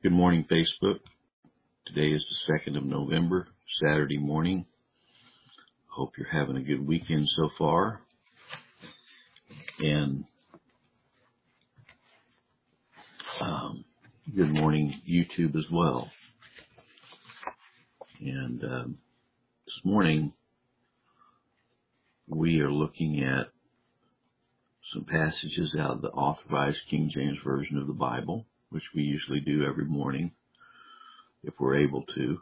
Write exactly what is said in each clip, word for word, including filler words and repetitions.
Good morning, Facebook. Today is the second of November, Saturday morning. Hope you're having a good weekend so far. And um, good morning, YouTube as well. And um, this morning, we are looking at some passages out of the Authorized King James Version of the Bible, which we usually do every morning, if we're able to.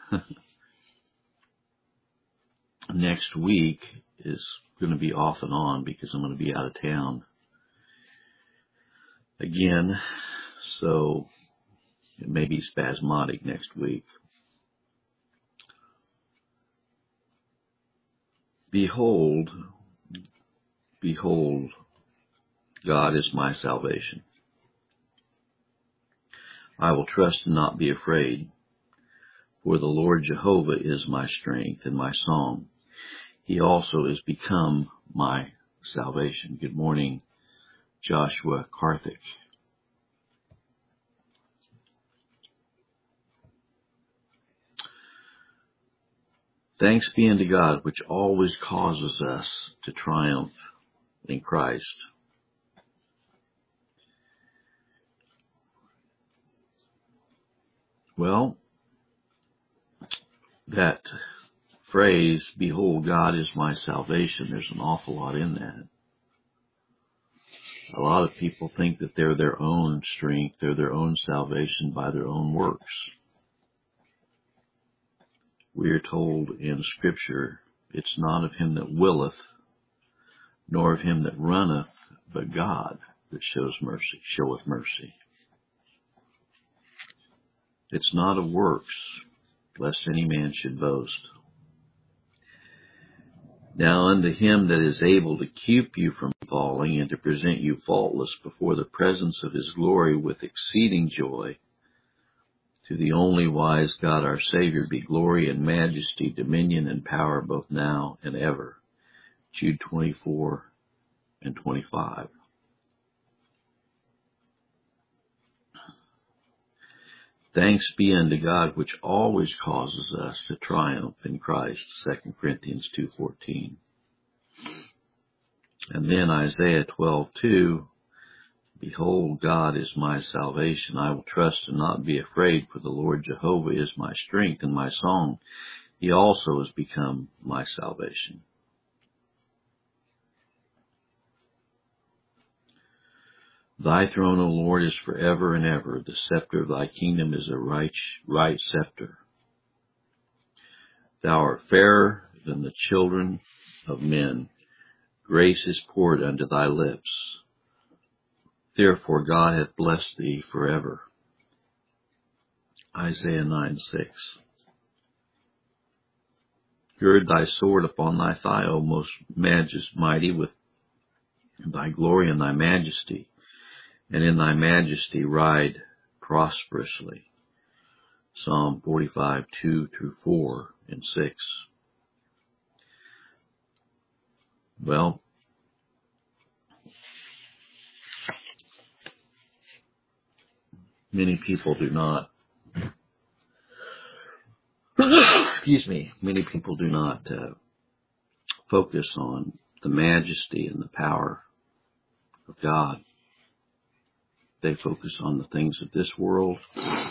Next week is going to be off and on because I'm going to be out of town again, so it may be spasmodic next week. Behold, behold, God is my salvation. I will trust and not be afraid, for the Lord Jehovah is my strength and my song. He also is become my salvation. Good morning, Joshua Karthik. Thanks be unto God, which always causes us to triumph in Christ. Well, that phrase, behold, God is my salvation, there's an awful lot in that. A lot of people think that they're their own strength, they're their own salvation by their own works. We are told in Scripture, it's not of him that willeth, nor of him that runneth, but God that shows mercy, showeth mercy. It's not of works, lest any man should boast. Now unto him that is able to keep you from falling and to present you faultless before the presence of his glory with exceeding joy, to the only wise God our Savior be glory and majesty, dominion and power both now and ever. Jude twenty-four and twenty-five. Thanks be unto God, which always causes us to triumph in Christ, Second Corinthians two fourteen. And then Isaiah twelve two, behold, God is my salvation. I will trust and not be afraid, for the Lord Jehovah is my strength and my song. He also has become my salvation. Thy throne, O Lord, is forever and ever. The scepter of thy kingdom is a right, right scepter. Thou art fairer than the children of men. Grace is poured unto thy lips. Therefore God hath blessed thee forever. Isaiah nine six. Gird thy sword upon thy thigh, O most majesty, mighty, with thy glory and thy majesty, and in thy majesty ride prosperously. Psalm forty-five two through four and six. Well, many people do not, excuse me, many people do not uh, focus on the majesty and the power of God. They focus on the things of this world.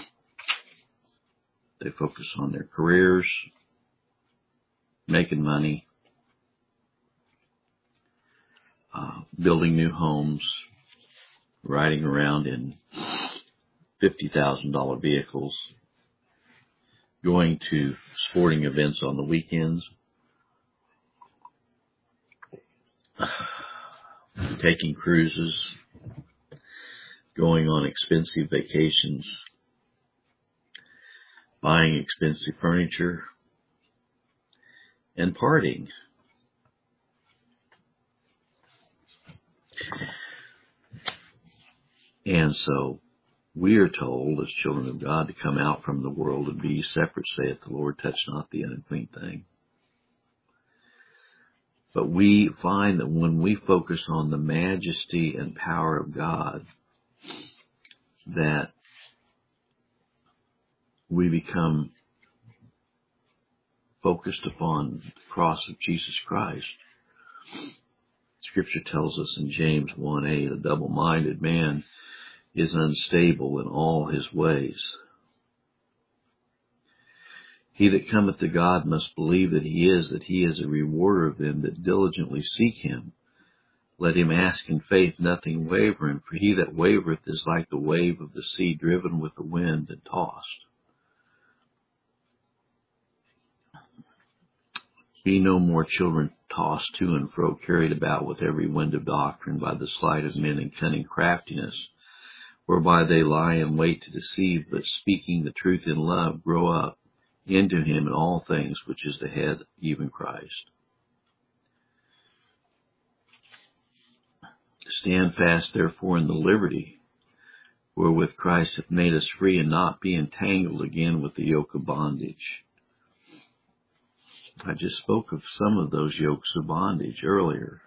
They focus on their careers, making money, uh, building new homes, riding around in fifty thousand dollars vehicles, going to sporting events on the weekends, taking cruises, going on expensive vacations, buying expensive furniture, and partying. And so we are told as children of God to come out from the world and be separate, saith the Lord, touch not the unclean thing. But we find that when we focus on the majesty and power of God, that we become focused upon the cross of Jesus Christ. Scripture tells us in James one eight, a double-minded man is unstable in all his ways. He that cometh to God must believe that he is, that he is a rewarder of them that diligently seek him. Let him ask in faith, nothing wavering, for he that wavereth is like the wave of the sea, driven with the wind and tossed. Be no more children tossed to and fro, carried about with every wind of doctrine by the sleight of men and cunning craftiness, whereby they lie in wait to deceive, but speaking the truth in love, grow up into him in all things, which is the head, even Christ. Stand fast, therefore, in the liberty wherewith Christ hath made us free, and not be entangled again with the yoke of bondage. I just spoke of some of those yokes of bondage earlier.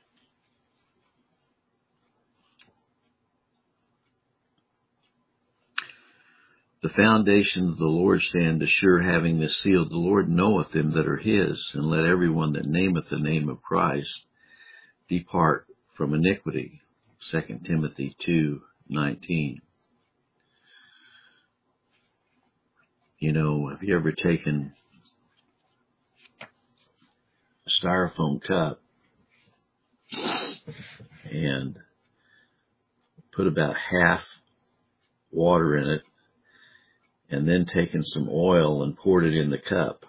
The foundation of the Lord stand asure, having this seal, the Lord knoweth them that are his, and let every one that nameth the name of Christ depart from iniquity. Second Timothy two nineteen. You know, have you ever taken a styrofoam cup and put about half water in it, and then taken some oil and poured it in the cup?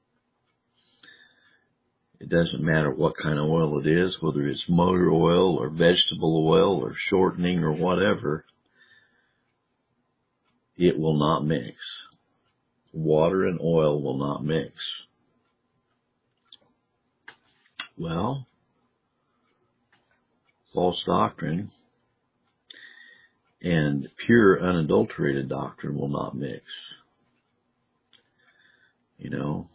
It doesn't matter what kind of oil it is, whether it's motor oil or vegetable oil or shortening or whatever, it will not mix. Water and oil will not mix. Well, false doctrine and pure unadulterated doctrine will not mix. You know,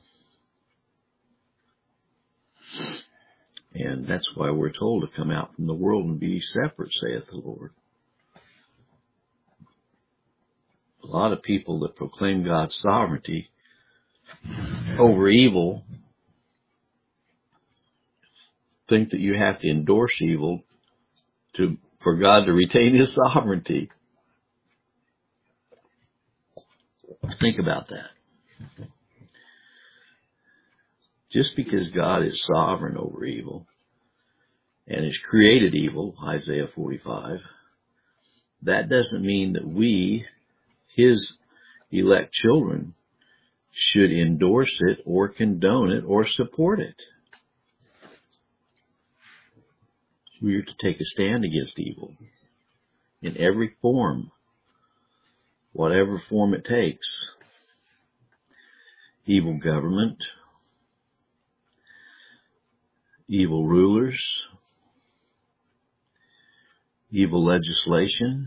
and that's why we're told to come out from the world and be separate, saith the Lord. A lot of people that proclaim God's sovereignty over evil think that you have to endorse evil to for God to retain his sovereignty. Think about that. Just because God is sovereign over evil and has created evil, Isaiah forty-five, that doesn't mean that we, his elect children, should endorse it or condone it or support it. We are to take a stand against evil in every form, whatever form it takes. Evil government, evil rulers, evil legislation,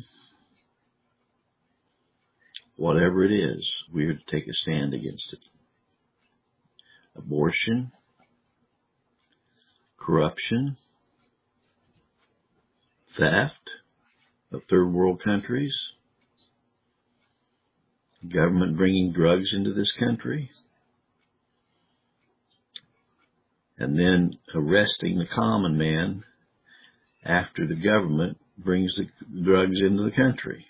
whatever it is, we are to take a stand against it. Abortion, corruption, theft of third world countries, government bringing drugs into this country, and then arresting the common man after the government brings the drugs into the country.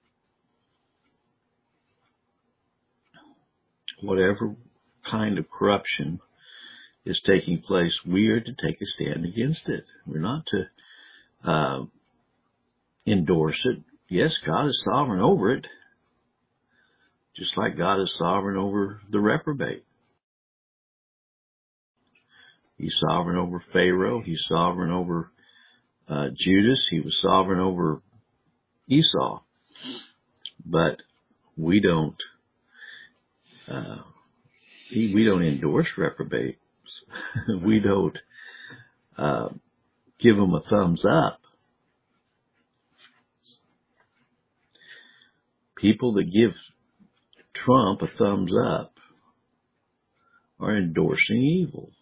Whatever kind of corruption is taking place, we are to take a stand against it. We're not to uh, endorse it. Yes, God is sovereign over it, just like God is sovereign over the reprobate. He's sovereign over Pharaoh. He's sovereign over uh, Judas. He was sovereign over Esau. But we don't uh, he, we don't endorse reprobates. We don't uh, give them a thumbs up. People that give Trump a thumbs up are endorsing evil.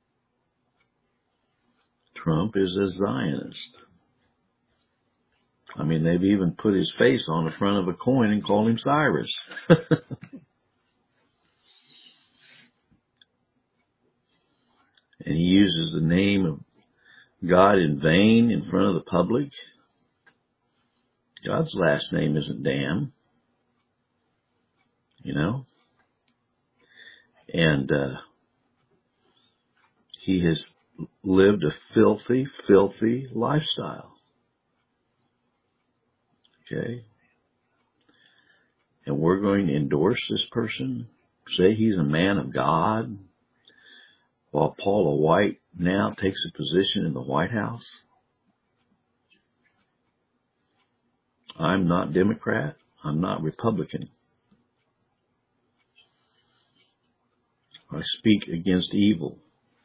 Trump is a Zionist. I mean, they've even put his face on the front of a coin and called him Cyrus. and he uses the name of God in vain in front of the public. God's last name isn't Dam, you know. And uh, he has lived a filthy, filthy lifestyle. Okay? And we're going to endorse this person, say he's a man of God, while Paula White now takes a position in the White House. I'm not Democrat. I'm not Republican. I speak against evil.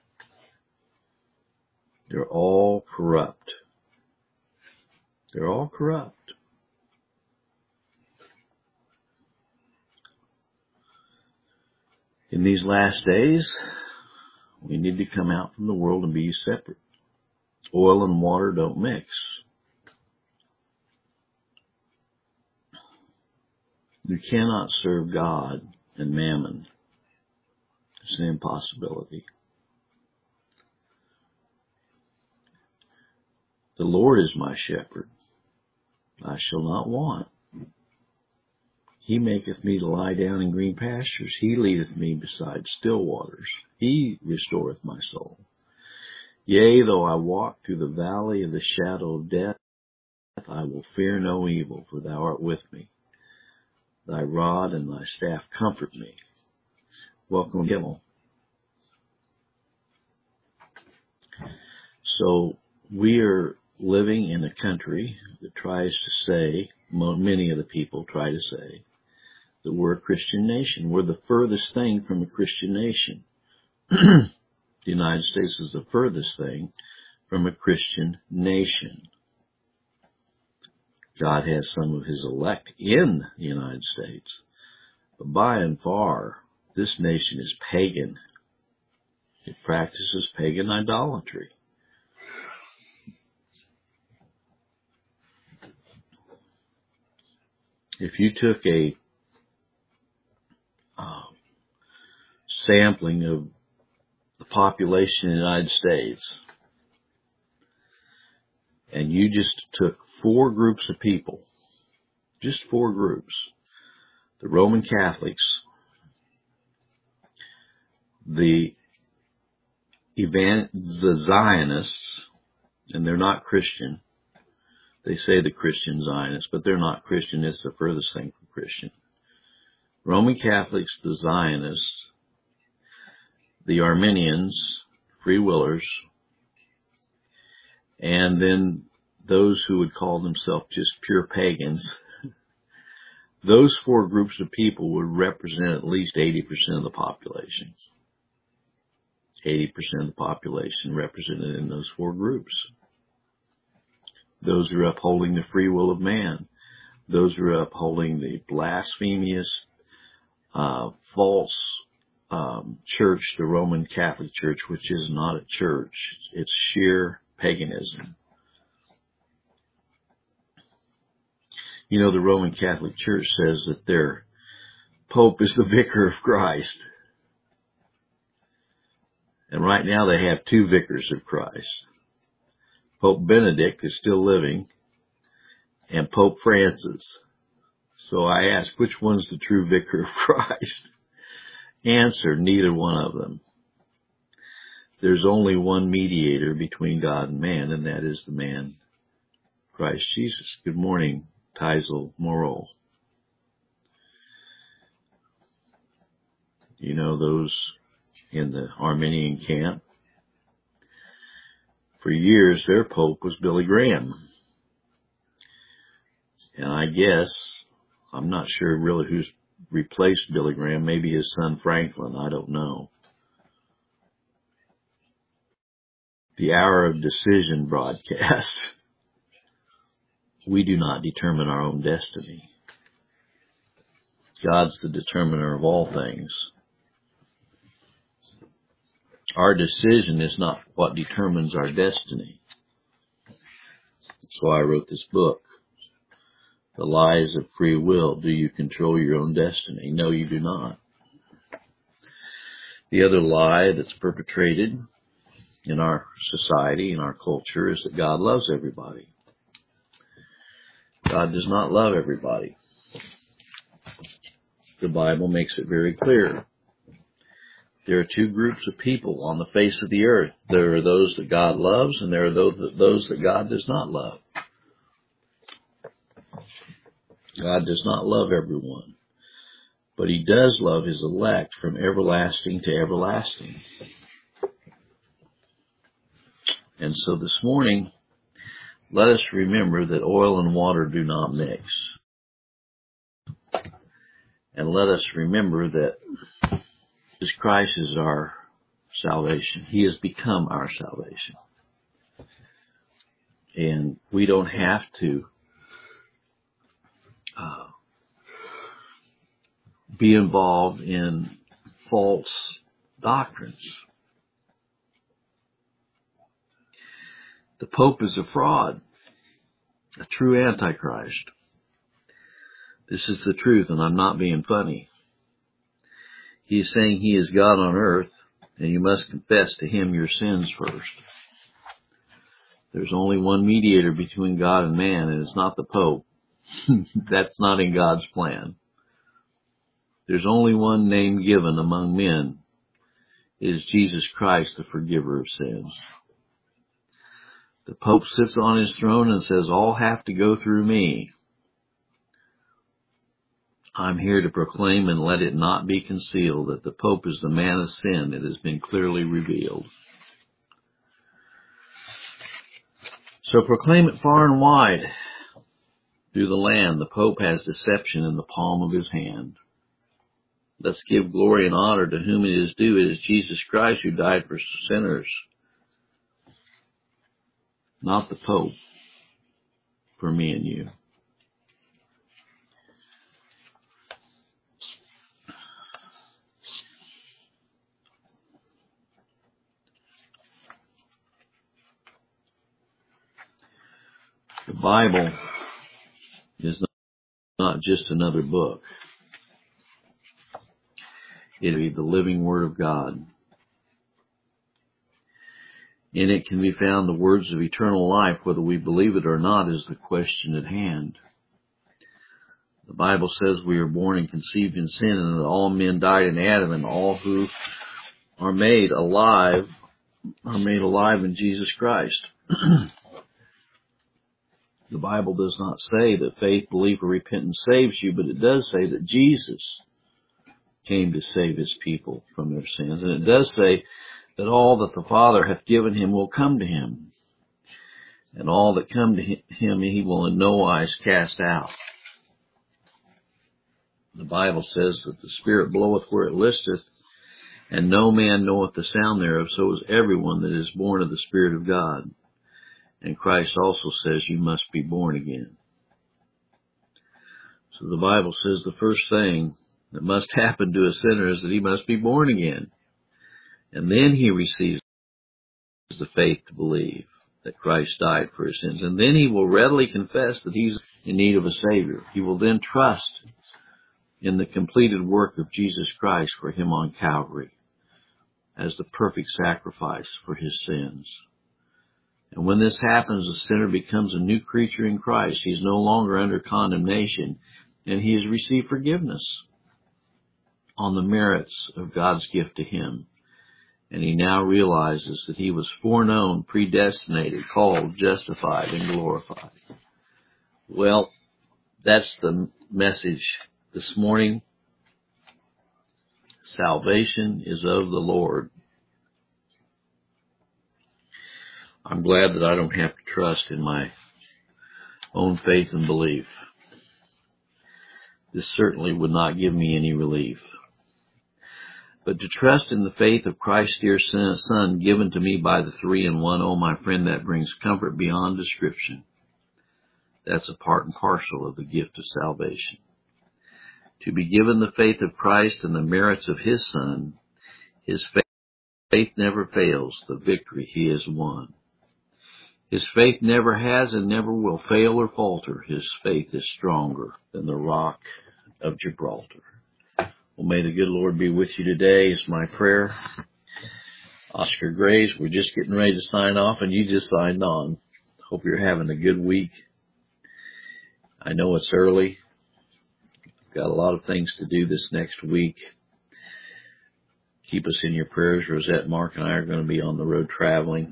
They're all corrupt. They're all corrupt. In these last days, we need to come out from the world and be separate. Oil and water don't mix. You cannot serve God and mammon. It's an impossibility. The Lord is my shepherd. I shall not want. He maketh me to lie down in green pastures. He leadeth me beside still waters. He restoreth my soul. Yea, though I walk through the valley of the shadow of death, I will fear no evil, for thou art with me. Thy rod and thy staff comfort me. Welcome, Kimmel. So we are living in a country that tries to say, many of the people try to say, that we're a Christian nation. We're the furthest thing from a Christian nation. The United States is the furthest thing from a Christian nation. God has some of his elect in the United States. But by and far, this nation is pagan. It practices pagan idolatry. If you took a uh, sampling of the population in the United States, and you just took four groups of people, just four groups, the Roman Catholics, the, Evan- the Zionists, and they're not Christian. They say the Christian Zionists, but they're not Christian. It's the furthest thing from Christian. Roman Catholics, the Zionists, the Arminians, Free Willers, and then those who would call themselves just pure pagans. Those four groups of people would represent at least eighty percent of the population. eighty percent of the population represented in those four groups. Those who are upholding the free will of man. Those who are upholding the blasphemous, uh, false um, church, the Roman Catholic Church, which is not a church. It's sheer paganism. You know, the Roman Catholic Church says that their Pope is the vicar of Christ. And right now they have two vicars of Christ. Pope Benedict is still living, and Pope Francis. So I ask, which one's the true vicar of Christ? Answer, neither one of them. There's only one mediator between God and man, and that is the man, Christ Jesus. Good morning, Teisel Morrell. You know those in the Arminian camp? For years, their Pope was Billy Graham. And I guess, I'm not sure really who's replaced Billy Graham, maybe his son Franklin, I don't know. The Hour of Decision broadcast. We do not determine our own destiny. God's the determiner of all things. Our decision is not what determines our destiny. That's why I wrote this book. The Lies of Free Will. Do you control your own destiny? No, you do not. The other lie that's perpetrated in our society, in our culture, is that God loves everybody. God does not love everybody. The Bible makes it very clear. There are two groups of people on the face of the earth. There are those that God loves, and there are those that God does not love. God does not love everyone, but He does love His elect from everlasting to everlasting. And so this morning, let us remember that oil and water do not mix. And let us remember that Jesus Christ is our salvation. He has become our salvation. And we don't have to uh, be involved in false doctrines. The Pope is a fraud, a true Antichrist. This is the truth, and I'm not being funny. He is saying He is God on earth, and you must confess to Him your sins first. There's only one mediator between God and man, and it's not the Pope. That's not in God's plan. There's only one name given among men. It is Jesus Christ, the forgiver of sins. The Pope sits on his throne and says, all have to go through me. I'm here to proclaim and let it not be concealed that the Pope is the man of sin. It has been clearly revealed. So proclaim it far and wide through the land. The Pope has deception in the palm of his hand. Let's give glory and honor to whom it is due. It is Jesus Christ who died for sinners, not the Pope, for me and you. The Bible is not just another book. It is the living Word of God. In it can be found the words of eternal life. Whether we believe it or not is the question at hand. The Bible says we are born and conceived in sin, and that all men died in Adam, and all who are made alive are made alive in Jesus Christ. The Bible does not say that faith, belief, or repentance saves you, but it does say that Jesus came to save His people from their sins. And it does say that all that the Father hath given Him will come to Him. And all that come to Him He will in no wise cast out. The Bible says that the Spirit bloweth where it listeth, and no man knoweth the sound thereof, so is everyone that is born of the Spirit of God. And Christ also says you must be born again. So the Bible says the first thing that must happen to a sinner is that he must be born again. And then he receives the faith to believe that Christ died for his sins. And then he will readily confess that he's in need of a Savior. He will then trust in the completed work of Jesus Christ for him on Calvary as the perfect sacrifice for his sins. And when this happens, the sinner becomes a new creature in Christ. He's no longer under condemnation, and he has received forgiveness on the merits of God's gift to him. And he now realizes that he was foreknown, predestinated, called, justified, and glorified. Well, that's the message this morning. Salvation is of the Lord. I'm glad that I don't have to trust in my own faith and belief. This certainly would not give me any relief. But to trust in the faith of Christ's dear Son given to me by the three in one, oh my friend, that brings comfort beyond description. That's a part and parcel of the gift of salvation. To be given the faith of Christ and the merits of His Son, His faith, faith never fails, the victory He has won. His faith never has and never will fail or falter. His faith is stronger than the rock of Gibraltar. Well, may the good Lord be with you today is my prayer. Oscar Graves, we're just getting ready to sign off, and you just signed on. Hope you're having a good week. I know it's early. Got a lot of things to do this next week. Keep us in your prayers. Rosette, Mark, and I are going to be on the road traveling.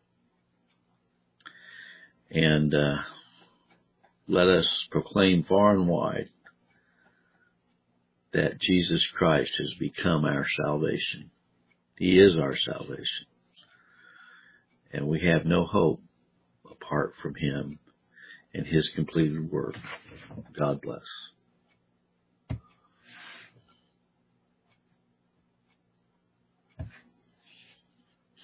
And uh, let us proclaim far and wide that Jesus Christ has become our salvation. He is our salvation. And we have no hope apart from him and his completed work. God bless.